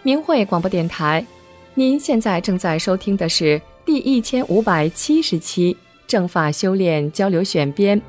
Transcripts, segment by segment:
明慧广播电台，您现在正在收听的是第1570期正法修炼交流选编。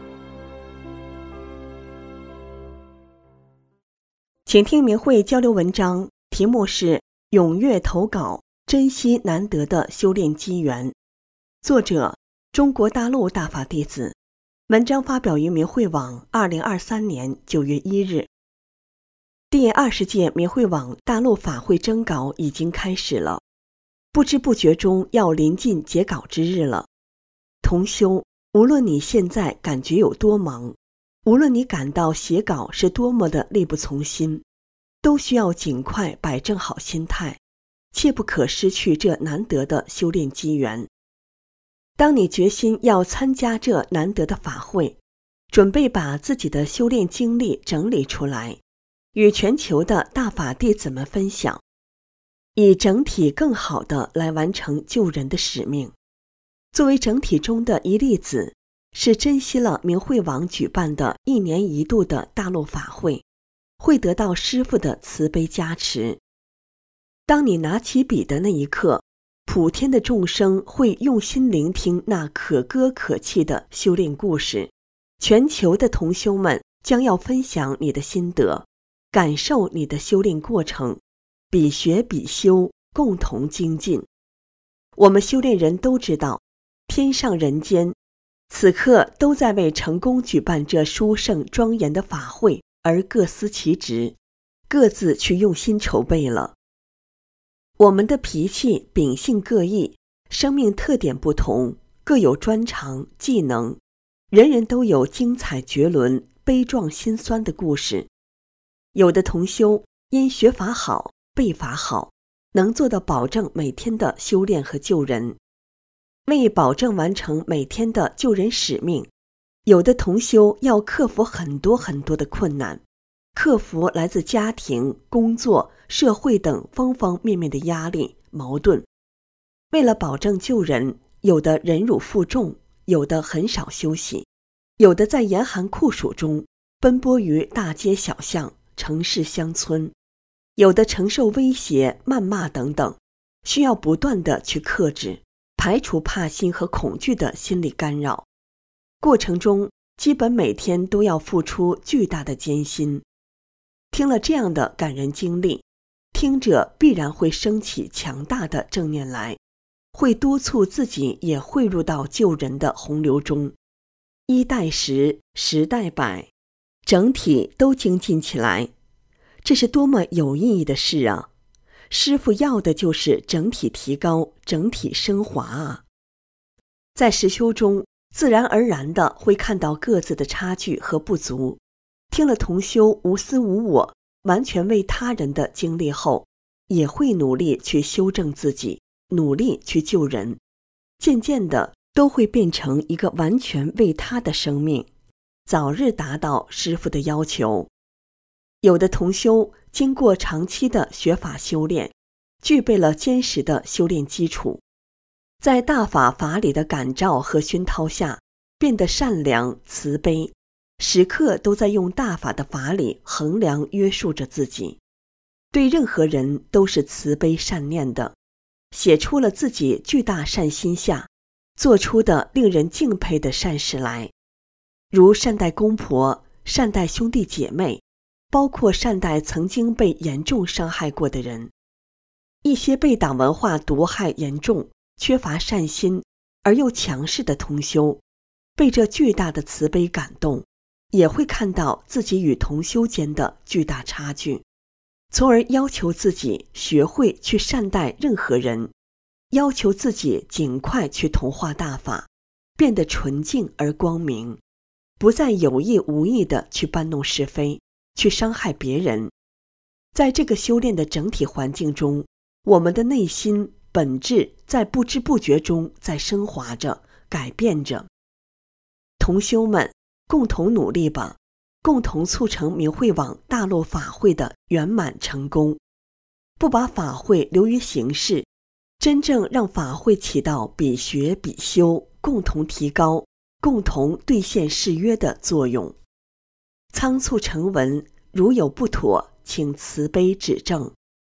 请听明慧交流文章，题目是踊跃投稿，珍惜难得的修炼机缘。作者中国大陆大法弟子，文章发表于明慧网2023年9月1日。第20届明慧网大陆法会征稿已经开始了，不知不觉中要临近截稿之日了。同修，无论你现在感觉有多忙，无论你感到写稿是多么的力不从心，都需要尽快摆正好心态，切不可失去这难得的修炼机缘。当你决心要参加这难得的法会，准备把自己的修炼经历整理出来，与全球的大法弟子们分享，以整体更好地来完成救人的使命。作为整体中的一粒子，是珍惜了明慧网举办的1年1度的大陆法会，会得到师父的慈悲加持。当你拿起笔的那一刻，普天的众生会用心聆听那可歌可泣的修炼故事，全球的同修们将要分享你的心得，感受你的修炼过程，比学比修，共同精进。我们修炼人都知道，天上人间此刻都在为成功举办这殊胜庄严的法会而各司其职，各自去用心筹备了。我们的脾气秉性各异，生命特点不同，各有专长技能，人人都有精彩绝伦悲壮心酸的故事。有的同修因学法好背法好，能做到保证每天的修炼和救人。为保证完成每天的救人使命，有的同修要克服很多的困难，克服来自家庭、工作、社会等方方面面的压力、矛盾。为了保证救人，有的忍辱负重，有的很少休息，有的在严寒酷暑中奔波于大街小巷、城市乡村，有的承受威胁、谩骂等等，需要不断地去克制，排除怕心和恐惧的心理干扰。过程中基本每天都要付出巨大的艰辛。听了这样的感人经历，听者必然会升起强大的正念来，会督促自己也汇入到救人的洪流中，1带10，10带100，整体都精进起来。这是多么有意义的事啊！师父要的就是整体提高，整体升华啊！在实修中，自然而然地会看到各自的差距和不足。听了同修无私无我、完全为他人的经历后，也会努力去修正自己，努力去救人。渐渐的，都会变成一个完全为他的生命，早日达到师父的要求。有的同修经过长期的学法修炼，具备了坚实的修炼基础，在大法法理的感召和熏陶下，变得善良慈悲，时刻都在用大法的法理衡量约束着自己，对任何人都是慈悲善念的，写出了自己巨大善心下做出的令人敬佩的善事来，如善待公婆，善待兄弟姐妹，包括善待曾经被严重伤害过的人。一些被党文化毒害严重、缺乏善心而又强势的同修，被这巨大的慈悲感动，也会看到自己与同修间的巨大差距，从而要求自己学会去善待任何人，要求自己尽快去同化大法，变得纯净而光明，不再有意无意地去搬弄是非，去伤害别人。在这个修炼的整体环境中，我们的内心本质在不知不觉中在升华着，改变着。同修们，共同努力吧，共同促成明慧网大陆法会的圆满成功。不把法会流于形式，真正让法会起到比学比修，共同提高，共同兑现誓约的作用。仓促成文，如有不妥，请慈悲指正。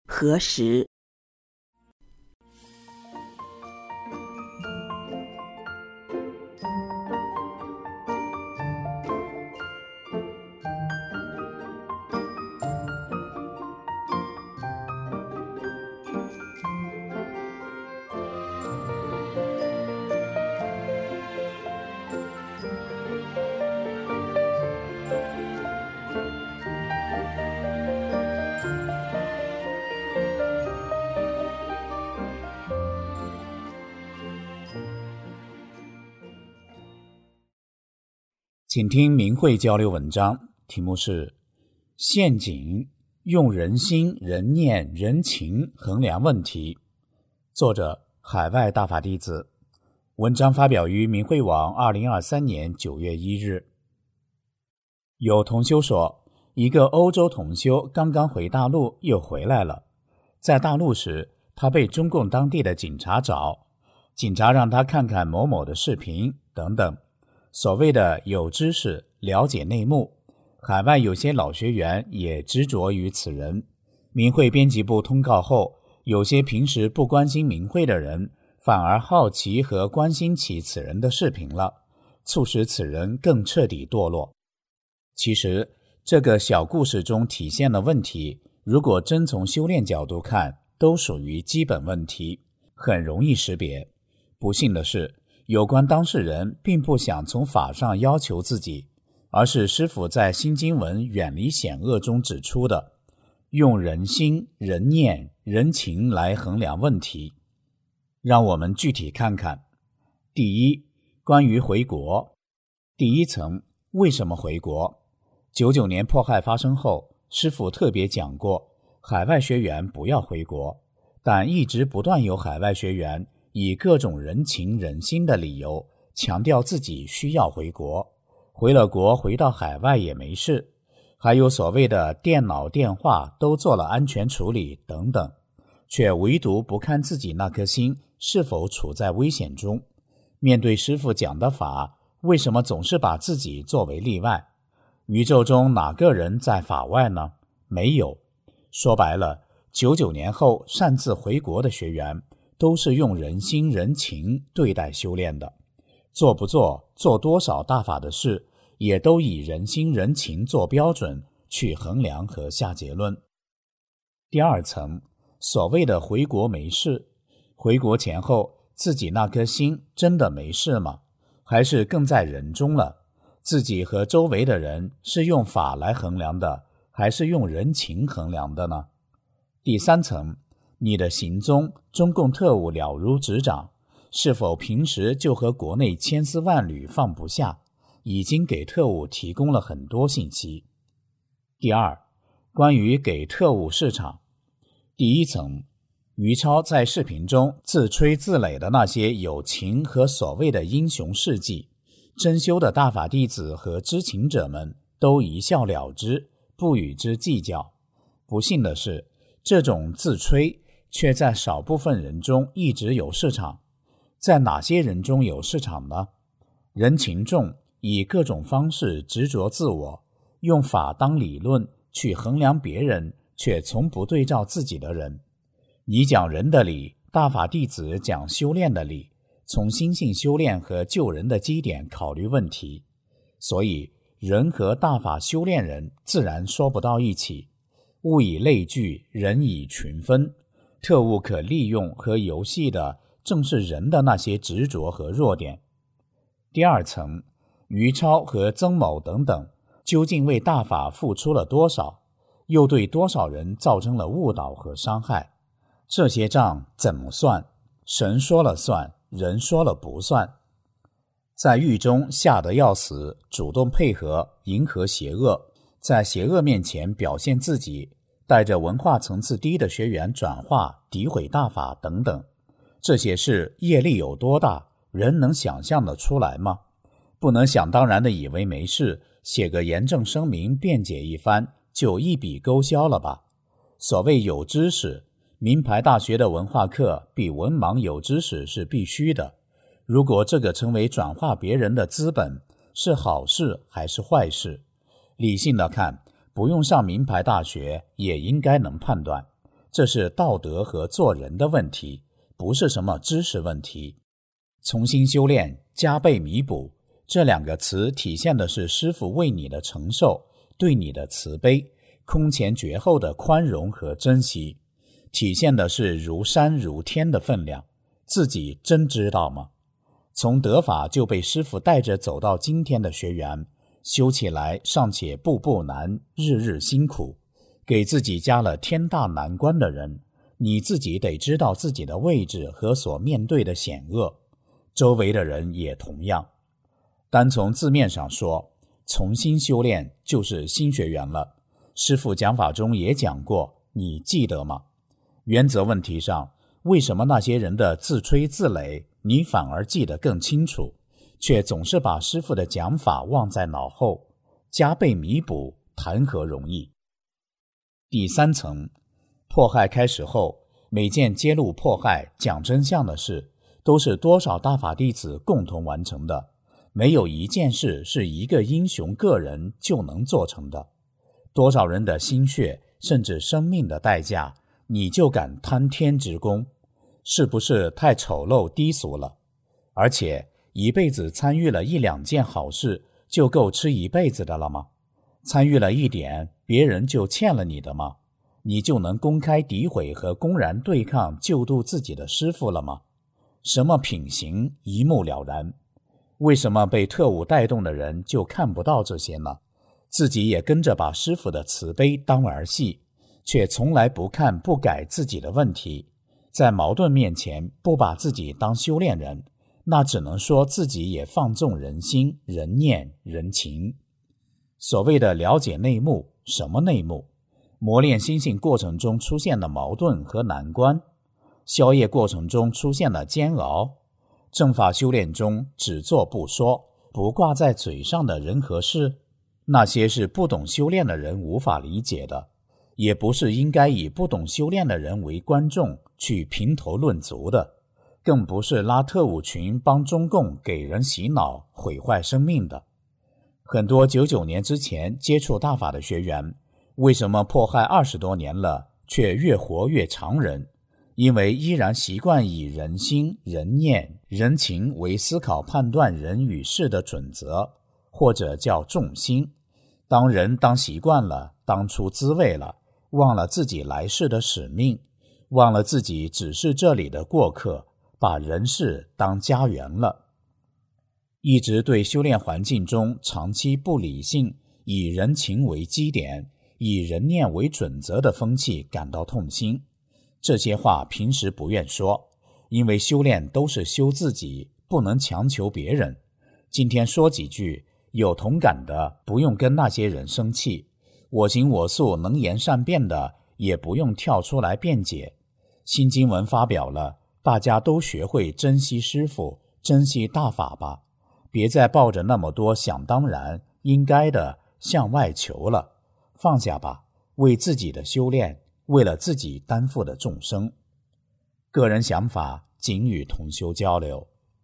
何时？ 请听明慧交流文章，题目是陷阱，用人心、人念、人情衡量问题。作者海外大法弟子。文章发表于明慧网2023年9月1日。有同修说，一个欧洲同修刚刚回大陆又回来了。在大陆时，他被中共当地的警察找，警察让他看看某某的视频等等。所谓的有知识，了解内幕，海外有些老学员也执着于此人。明慧编辑部通告后，有些平时不关心明慧的人，反而好奇和关心起此人的视频了，促使此人更彻底堕落。其实，这个小故事中体现的问题，如果真从修炼角度看，都属于基本问题，很容易识别。不幸的是，有关当事人并不想从法上要求自己，而是师父在新经文远离险恶中指出的，用人心、人念、人情来衡量问题。让我们具体看看。第一，关于回国。第一层，为什么回国？99年迫害发生后，师父特别讲过，海外学员不要回国，但一直不断有海外学员以各种人情人心的理由，强调自己需要回国，回了国回到海外也没事，还有所谓的电脑电话都做了安全处理等等，却唯独不看自己那颗心是否处在危险中。面对师父讲的法，为什么总是把自己作为例外？宇宙中哪个人在法外呢？没有。说白了，99年后擅自回国的学员都是用人心人情对待修炼的，做不做，做多少大法的事，也都以人心人情做标准去衡量和下结论。第二层，所谓的回国没事，回国前后自己那颗心真的没事吗？还是更在人中了？自己和周围的人是用法来衡量的，还是用人情衡量的呢？第三层，你的行踪，中共特务了如指掌，是否平时就和国内千丝万缕放不下，已经给特务提供了很多信息。第二，关于给特务市场。第一层，于超在视频中自吹自擂的那些友情和所谓的英雄事迹，真修的大法弟子和知情者们都一笑了之，不与之计较。不幸的是，这种自吹却在少部分人中一直有市场。在哪些人中有市场呢？人情重，以各种方式执着自我，用法当理论去衡量别人，却从不对照自己的人。你讲人的理，大法弟子讲修炼的理，从心性修炼和救人的基点考虑问题。所以人和大法修炼人自然说不到一起。物以类聚，人以群分，特务可利用和游戏的正是人的那些执着和弱点。第二层，于超和曾某等等究竟为大法付出了多少，又对多少人造成了误导和伤害？这些账怎么算？神说了算，人说了不算。在狱中吓得要死，主动配合，迎合邪恶，在邪恶面前表现自己，带着文化层次低的学员转化、诋毁大法等等，这些事业力有多大，人能想象得出来吗？不能想当然的以为没事，写个严正声明辩解一番，就一笔勾销了吧？所谓有知识，名牌大学的文化课比文盲有知识是必须的。如果这个成为转化别人的资本，是好事还是坏事？理性的看，不用上名牌大学也应该能判断。 这是道德和做人的问题，不是什么知识问题。重新修炼，加倍弥补，这两个词体现的是师父为你的承受，对你的慈悲，空前绝后的宽容和珍惜，体现的是如山如天的分量。自己真知道吗？从得法就被师父带着走到今天的学员，修起来尚且步步难，日日辛苦，给自己加了天大难关的人，你自己得知道自己的位置和所面对的险恶，周围的人也同样。单从字面上说，重新修炼就是新学员了。师父讲法中也讲过，你记得吗？原则问题上，为什么那些人的自吹自擂，你反而记得更清楚，却总是把师父的讲法忘在脑后？加倍弥补，谈何容易？第三层，迫害开始后，每件揭露迫害、讲真相的事，都是多少大法弟子共同完成的，没有一件事是一个英雄个人就能做成的。多少人的心血，甚至生命的代价，你就敢贪天之功，是不是太丑陋低俗了？而且一辈子参与了1-2件好事，就够吃一辈子的了吗？参与了一点，别人就欠了你的吗？你就能公开诋毁和公然对抗救度自己的师父了吗？什么品行一目了然，为什么被特务带动的人就看不到这些呢？自己也跟着把师父的慈悲当儿戏，却从来不看不改自己的问题，在矛盾面前不把自己当修炼人，那只能说自己也放纵人心、人念、人情。所谓的了解内幕，什么内幕？磨练心性过程中出现的矛盾和难关，消业过程中出现的煎熬，正法修炼中只做不说，不挂在嘴上的人和事，那些是不懂修炼的人无法理解的，也不是应该以不懂修炼的人为观众去评头论足的，更不是拉特务群帮中共给人洗脑毁坏生命的。很多99年之前接触大法的学员，为什么迫害20多年了却越活越常人？因为依然习惯以人心、人念、人情为思考判断人与事的准则，或者叫重心。当人当习惯了，当出滋味了，忘了自己来世的使命，忘了自己只是这里的过客，把人世当家园了。一直对修炼环境中长期不理性，以人情为基点，以人念为准则的风气感到痛心。这些话平时不愿说，因为修炼都是修自己，不能强求别人。今天说几句，有同感的不用跟那些人生气，我行我素能言善辩的也不用跳出来辩解。新经文发表了，大家都学会珍惜师父，珍惜大法吧，别再抱着那么多想当然应该的向外求了，放下吧，为自己的修炼，为了自己担负的众生。个人想法仅与同修交流。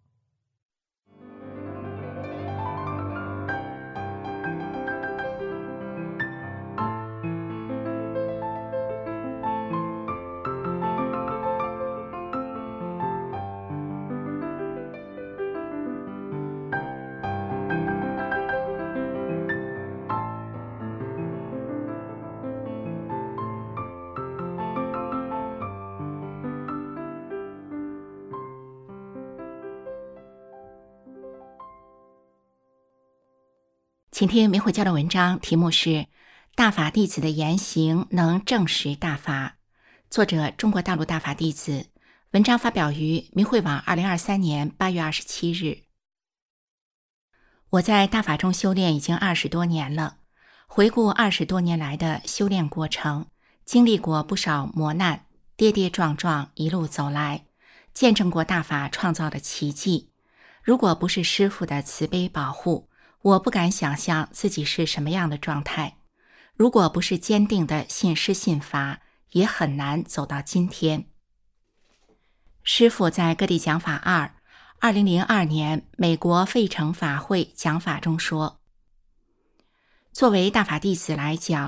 请听明慧交流文章，题目是大法弟子的言行能证实大法，作者中国大陆大法弟子，文章发表于明慧网2023年8月27日。我在大法中修炼已经20多年了，回顾20多年来的修炼过程，经历过不少磨难，跌跌撞撞一路走来，见证过大法创造的奇迹。如果不是师父的慈悲保护，我不敢想象自己是什么样的状态。如果不是坚定的信师信法，也很难走到今天。师父在各地讲法2002年美国费城法会讲法中说，作为大法弟子来讲，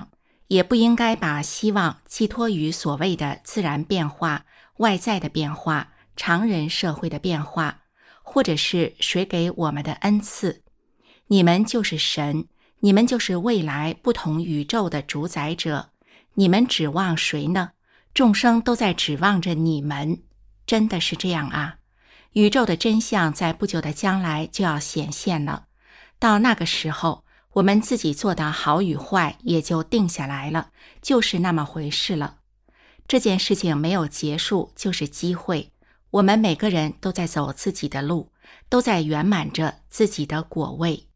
也不应该把希望寄托于所谓的自然变化、外在的变化、常人社会的变化，或者是谁给我们的恩赐。你们就是神，你们就是未来不同宇宙的主宰者，你们指望谁呢？众生都在指望着你们。真的是这样啊？宇宙的真相在不久的将来就要显现了，到那个时候，我们自己做的好与坏也就定下来了，就是那么回事了。这件事情没有结束，就是机会。我们每个人都在走自己的路，都在圆满着自己的果位。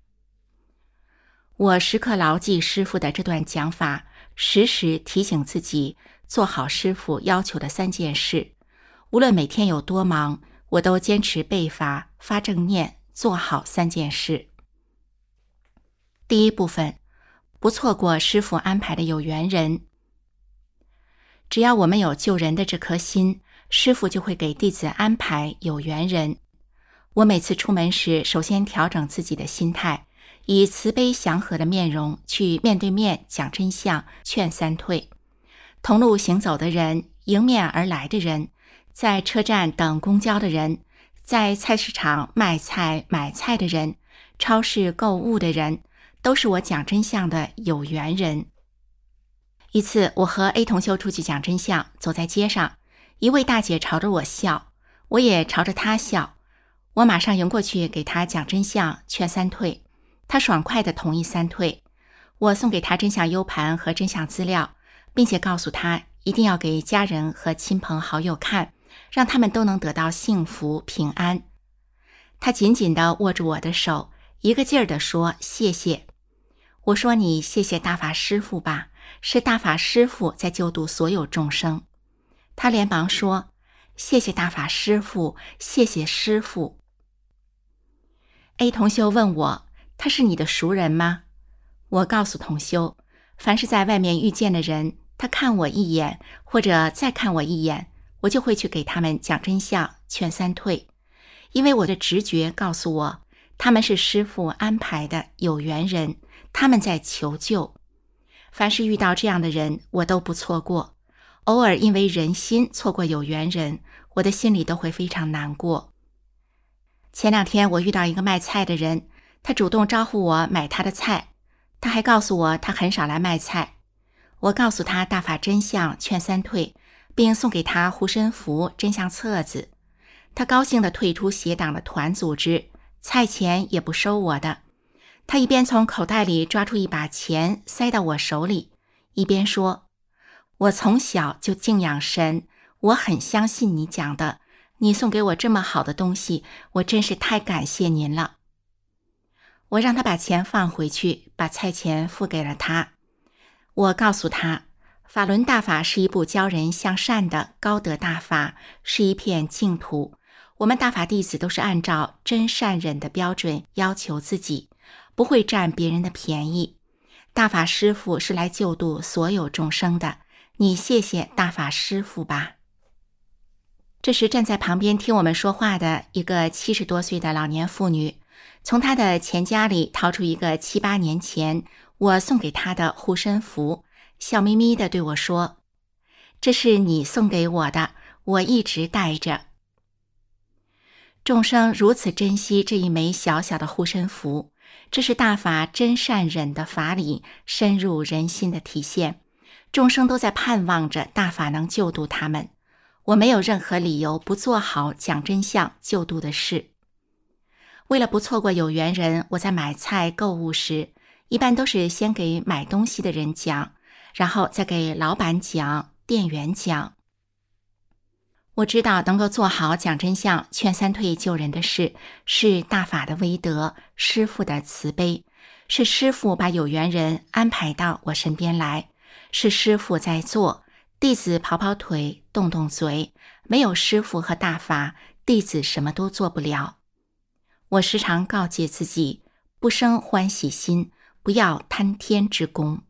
我时刻牢记师父的这段讲法，时时提醒自己做好师父要求的3件事。无论每天有多忙，我都坚持背法、发正念，做好3件事。第一部分，不错过师父安排的有缘人。只要我们有救人的这颗心，师父就会给弟子安排有缘人。我每次出门时，首先调整自己的心态，以慈悲祥和的面容去面对面讲真相，劝3退。同路行走的人，迎面而来的人，在车站等公交的人，在菜市场卖菜买菜的人，超市购物的人，都是我讲真相的有缘人。一次，我和 A 同修出去讲真相，走在街上，一位大姐朝着我笑，我也朝着她笑。我马上迎过去给她讲真相，劝3退。她爽快地同意3退。我送给她真相 U 盘和真相资料，并且告诉她一定要给家人和亲朋好友看，让他们都能得到幸福平安。她紧紧地握住我的手，一个劲儿地说谢谢。我说你谢谢大法师父吧，是大法师父在救度所有众生。他连忙说谢谢大法师父，谢谢师父。A 同修问我，他是你的熟人吗？我告诉同修，凡是在外面遇见的人，他看我一眼或者再看我一眼，我就会去给他们讲真相，劝3退。因为我的直觉告诉我，他们是师父安排的有缘人，他们在求救。凡是遇到这样的人，我都不错过。偶尔因为人心错过有缘人，我的心里都会非常难过。前2天我遇到一个卖菜的人，他主动招呼我买他的菜，他还告诉我他很少来卖菜。我告诉他大法真相，劝3退，并送给他护身符、真相册子。他高兴地退出邪党的团组织，菜钱也不收我的。他一边从口袋里抓出一把钱塞到我手里，一边说，我从小就敬仰神，我很相信你讲的，你送给我这么好的东西，我真是太感谢您了。我让他把钱放回去，把菜钱付给了他。我告诉他，法轮大法是一部教人向善的高德大法，是一片净土。我们大法弟子都是按照真善忍的标准要求自己，不会占别人的便宜。大法师父是来救度所有众生的，你谢谢大法师父吧。这时站在旁边听我们说话的一个70多岁的老年妇女，从她的钱夹里掏出一个7、8年前我送给她的护身符，笑眯眯地对我说，这是你送给我的，我一直带着。众生如此珍惜这一枚小小的护身符，这是大法真善忍的法理深入人心的体现。众生都在盼望着大法能救度他们，我没有任何理由不做好讲真相救度的事。为了不错过有缘人，我在买菜购物时，一般都是先给买东西的人讲，然后再给老板讲、店员讲。我知道能够做好讲真相、劝3退救人的事，是大法的威德，师父的慈悲，是师父把有缘人安排到我身边来，是师父在做，弟子跑跑腿、动动嘴，没有师父和大法，弟子什么都做不了。我时常告诫自己，不生欢喜心，不要贪天之功。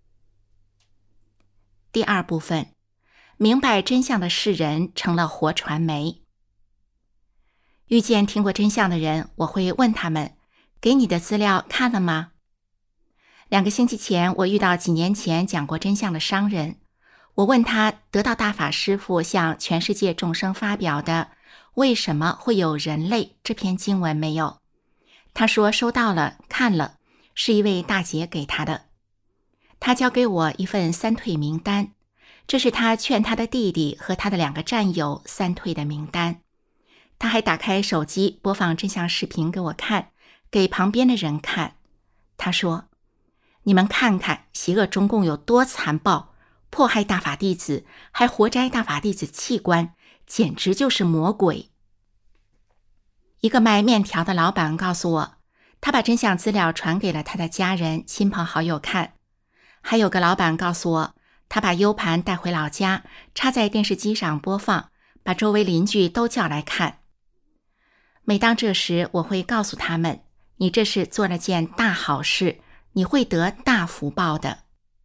第2部分，明白真相的世人成了活传媒。遇见听过真相的人，我会问他们，给你的资料看了吗？ 2个星期前，我遇到几年前讲过真相的商人，我问他得道大法师父向全世界众生发表的为什么会有人类这篇经文没有？他说收到了，看了，是一位大姐给他的。他交给我一份三退名单，这是他劝他的弟弟和他的2个战友三退的名单。他还打开手机播放真相视频给我看，给旁边的人看。他说，你们看看邪恶中共有多残暴，迫害大法弟子，还活摘大法弟子器官，简直就是魔鬼。一个卖面条的老板告诉我，他把真相资料传给了他的家人、亲朋好友看。还有个老板告诉我，他把 U 盘带回老家，插在电视机上播放，把周围邻居都叫来看。每当这时，我会告诉他们，你这是做了件大好事，你会得大福报的。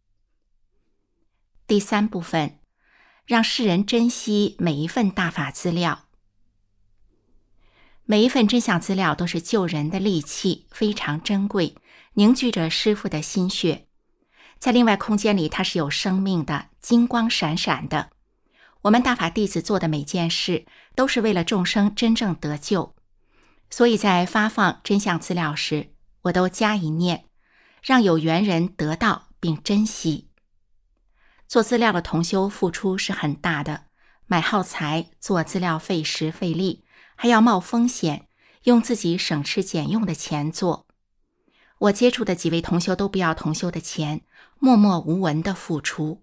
第3部分，让世人珍惜每一份大法资料。每一份真相资料都是救人的利器，非常珍贵，凝聚着师父的心血。在另外空间里，它是有生命的，金光闪闪的。我们大法弟子做的每件事，都是为了众生真正得救。所以在发放真相资料时，我都加一念，让有缘人得到并珍惜。做资料的同修付出是很大的，买耗材，做资料费时费力，还要冒风险，用自己省吃俭用的钱做。我接触的几位同修都不要同修的钱，默默无闻的付出。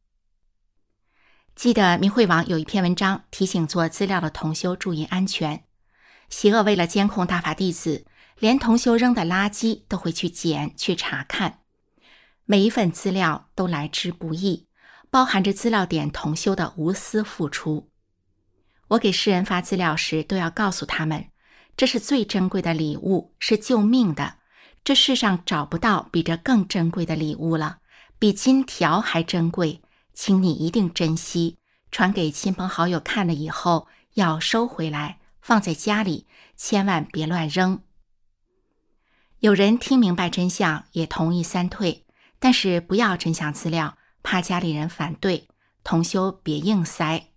记得明慧网有一篇文章提醒做资料的同修注意安全。邪恶为了监控大法弟子，连同修扔的垃圾都会去捡去查看。每一份资料都来之不易，包含着资料点同修的无私付出。我给世人发资料时，都要告诉他们，这是最珍贵的礼物，是救命的。这世上找不到比这更珍贵的礼物了，比金条还珍贵，请你一定珍惜。传给亲朋好友看了以后，要收回来，放在家里，千万别乱扔。有人听明白真相，也同意三退，但是不要真相资料，怕家里人反对，同修别硬塞。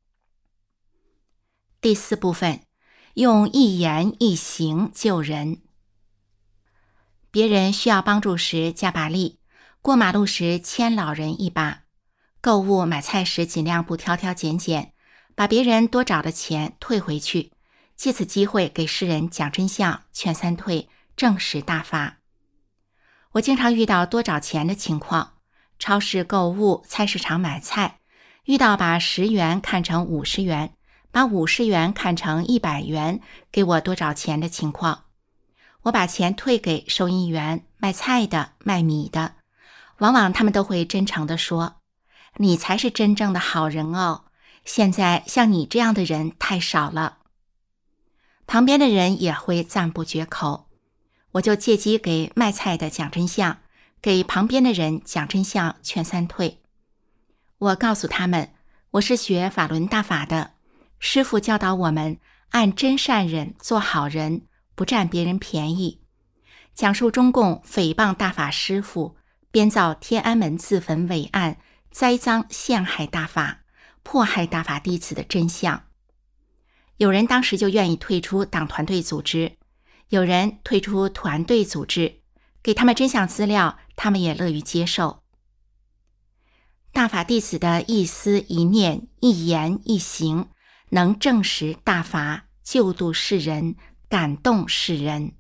第4部分，用一言一行救人。别人需要帮助时加把力，过马路时牵老人一把，购物买菜时尽量不挑挑拣拣，把别人多找的钱退回去，借此机会给世人讲真相，劝三退，证实大法。我经常遇到多找钱的情况，超市购物、菜市场买菜，遇到把10元看成50元，把50元看成100元，给我多找钱的情况。我把钱退给收银员、卖菜的、卖米的，往往他们都会真诚地说，你才是真正的好人哦，现在像你这样的人太少了。旁边的人也会赞不绝口，我就借机给卖菜的讲真相，给旁边的人讲真相，劝三退。我告诉他们，我是学法轮大法的，师父教导我们按真善忍做好人，不占别人便宜。讲述中共诽谤大法师父，编造天安门自焚伪案，栽赃陷害大法，迫害大法弟子的真相。有人当时就愿意退出党团队组织，有人退出团队组织，给他们真相资料，他们也乐于接受。大法弟子的一思一念、一言一行，能证实大法，救度世人，感动世人。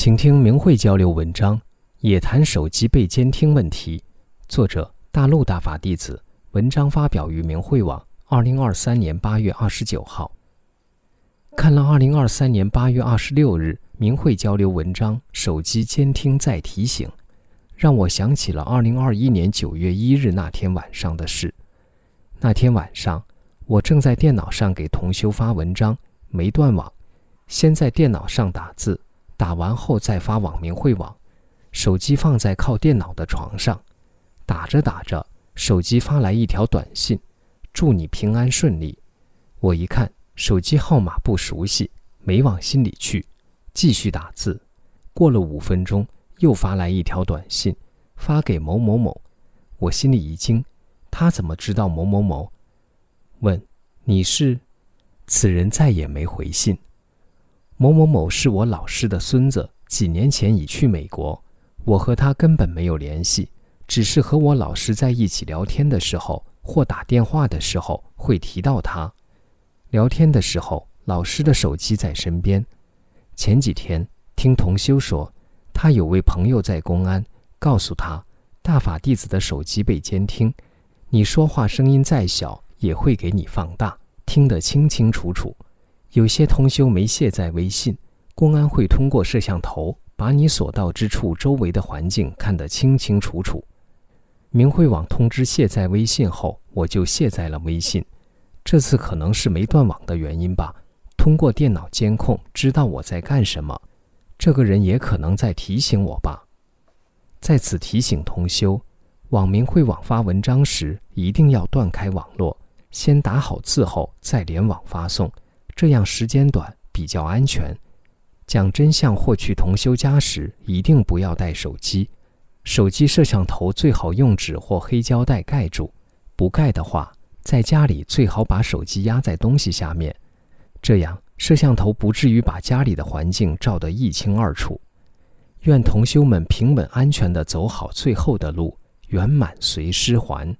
请听明慧交流文章，也谈手机被监听问题。作者大陆大法弟子，文章发表于明慧网2023年8月29号。看了2023年8月26日明慧交流文章手机监听再提醒，让我想起了2021年9月1日那天晚上的事。那天晚上，我正在电脑上给同修发文章，没断网，先在电脑上打字，打完后再发往明慧网，手机放在靠电脑的床上，打着打着，手机发来一条短信，祝你平安顺利。我一看手机号码不熟悉，没往心里去，继续打字。过了5分钟，又发来一条短信，发给某某某。我心里一惊，他怎么知道某某某？问你是？此人再也没回信。某某某是我老师的孙子，几年前已去美国，我和他根本没有联系，只是和我老师在一起聊天的时候或打电话的时候会提到他。聊天的时候，老师的手机在身边。前几天听同修说，他有位朋友在公安，告诉他大法弟子的手机被监听，你说话声音再小也会给你放大，听得清清楚楚。有些同修没卸载微信，公安会通过摄像头把你所到之处周围的环境看得清清楚楚。明慧网通知卸载微信后，我就卸载了微信。这次可能是没断网的原因吧，通过电脑监控知道我在干什么，这个人也可能在提醒我吧。在此提醒同修，往明慧网发文章时一定要断开网络，先打好字后再联网发送，这样时间短，比较安全。讲真相或去同修家时一定不要带手机，手机摄像头最好用纸或黑胶带盖住，不盖的话，在家里最好把手机压在东西下面，这样摄像头不至于把家里的环境照得一清二楚。愿同修们平稳安全地走好最后的路，圆满随师还。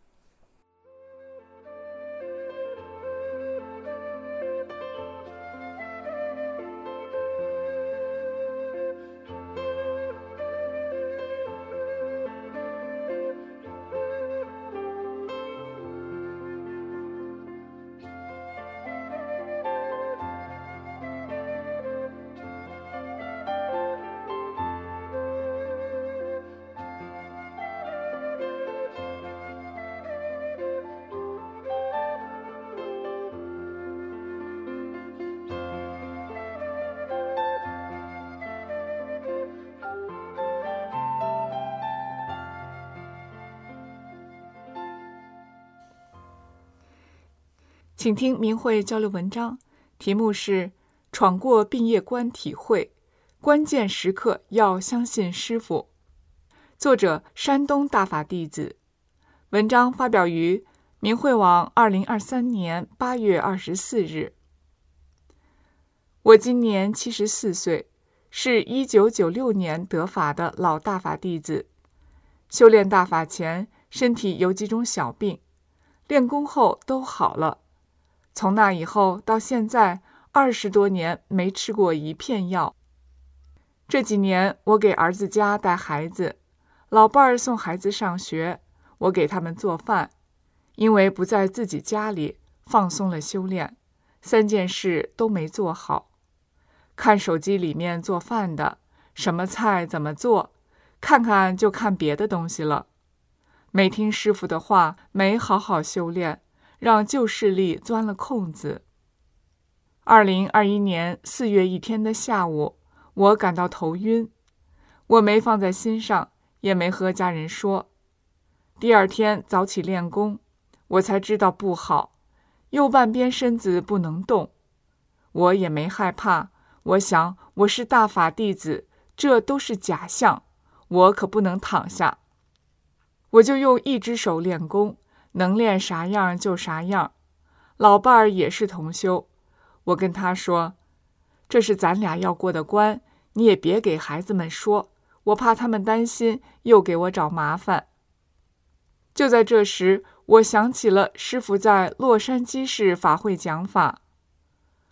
请听明慧交流文章，题目是闯过毕业关体会，关键时刻要相信师父。作者山东大法弟子。文章发表于明慧网2023年8月24日。我今年74岁，是1996年得法的老大法弟子。修炼大法前，身体有几种小病，练功后都好了。从那以后到现在20多年没吃过一片药。这几年我给儿子家带孩子，老伴儿送孩子上学，我给他们做饭。因为不在自己家里，放松了修炼，3件事都没做好。看手机里面做饭的，什么菜怎么做，看看就看别的东西了。没听师父的话，没好好修炼，让旧势力钻了空子。2021年4月一天的下午，我感到头晕，我没放在心上，也没和家人说。第2天早起练功，我才知道不好，右半边身子不能动。我也没害怕，我想我是大法弟子，这都是假象，我可不能躺下。我就用一只手练功，能练啥样就啥样。老伴儿也是同修，我跟他说，这是咱俩要过的关，你也别给孩子们说，我怕他们担心又给我找麻烦。就在这时，我想起了师父在洛杉矶市法会讲法。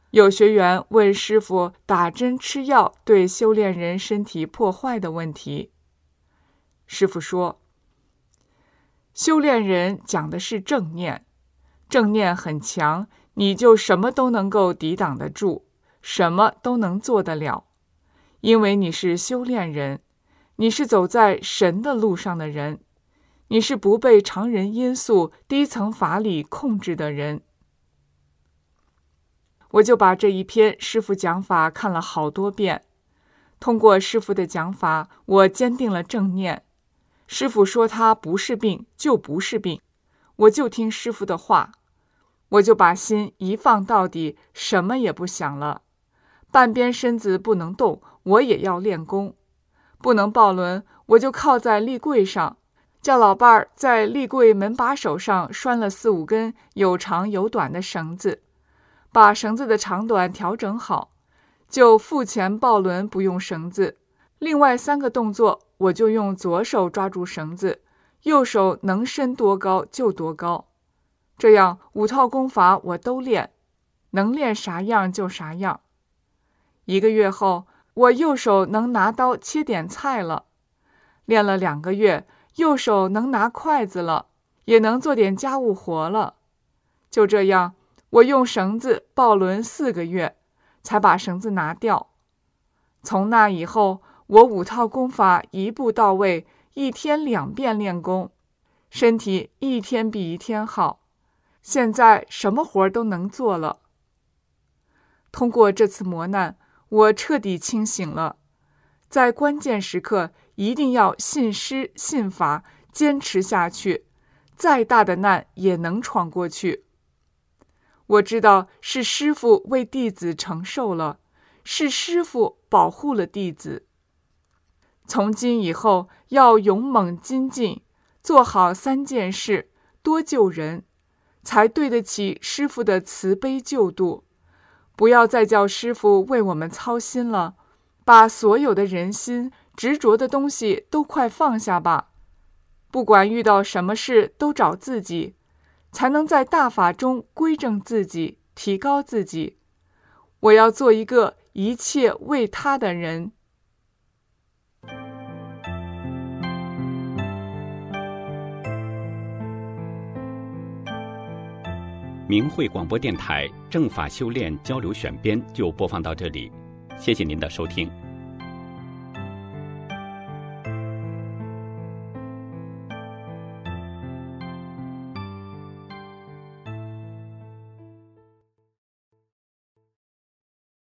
有学员问师父打针吃药对修炼人身体破坏的问题。师父说，修炼人讲的是正念，正念很强，你就什么都能够抵挡得住，什么都能做得了，因为你是修炼人，你是走在神的路上的人，你是不被常人因素、低层法理控制的人。我就把这一篇师父讲法看了好多遍，通过师父的讲法，我坚定了正念。师父说他不是病就不是病，我就听师父的话，我就把心一放到底，什么也不想了。半边身子不能动，我也要练功。不能抱轮，我就靠在立柜上，叫老伴儿在立柜门把手上拴了4、5根有长有短的绳子，把绳子的长短调整好，就腹前抱轮不用绳子，另外3个动作我就用左手抓住绳子，右手能伸多高就多高。这样5套功法我都练，能练啥样就啥样。1个月后，我右手能拿刀切点菜了，练了2个月，右手能拿筷子了，也能做点家务活了。就这样，我用绳子抱轮4个月，才把绳子拿掉。从那以后，我5套功法一步到位，1天2遍练功，身体一天比一天好，现在什么活都能做了。通过这次磨难，我彻底清醒了，在关键时刻一定要信师信法，坚持下去，再大的难也能闯过去。我知道是师父为弟子承受了，是师父保护了弟子。从今以后要勇猛精进，做好3件事，多救人，才对得起师父的慈悲救度。不要再叫师父为我们操心了，把所有的人心、执着的东西都快放下吧。不管遇到什么事，都找自己，才能在大法中归正自己，提高自己。我要做一个一切为他的人。 明慧广播电台正法修炼交流选编就播放到这里，谢谢您的收听。